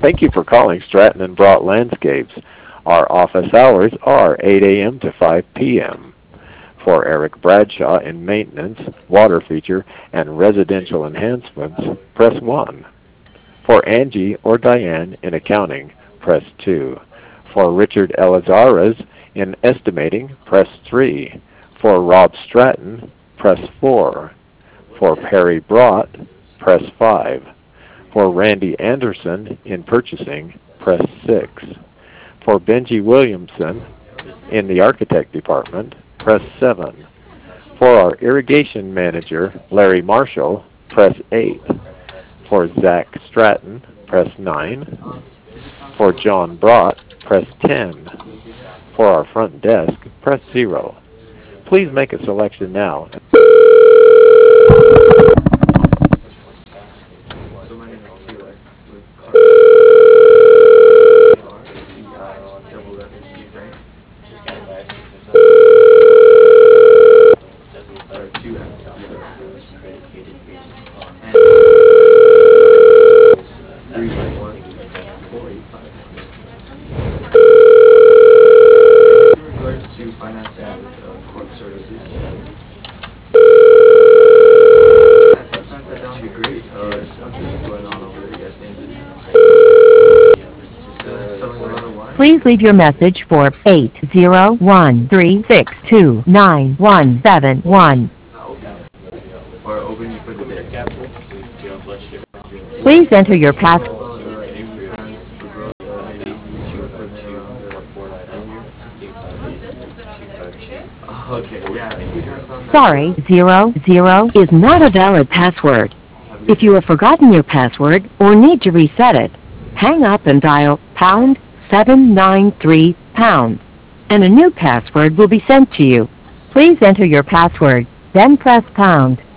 Thank you for calling Stratton and Brought Landscapes. Our office hours are 8 a.m. to 5 p.m. For Eric Bradshaw in maintenance, water feature, and residential enhancements, press 1. For Angie or Diane in accounting, press 2. For Richard Elizares in estimating, press 3. For Rob Stratton, press 4. For Perry Brought, press 5. For Randy Anderson in purchasing, press 6. For Benji Williamson in the architect department, press 7. For our irrigation manager, Larry Marshall, press 8. For Zach Stratton, press 9. For John Brought, press 10. For our front desk, press 0. Please make a selection now. Please leave your message for 801-362-9171. Please enter your password. Sorry, 00 is not a valid password. If you have forgotten your password or need to reset it, hang up and dial pound 793 pound, and a new password will be sent to you. Please enter your password, then press pound.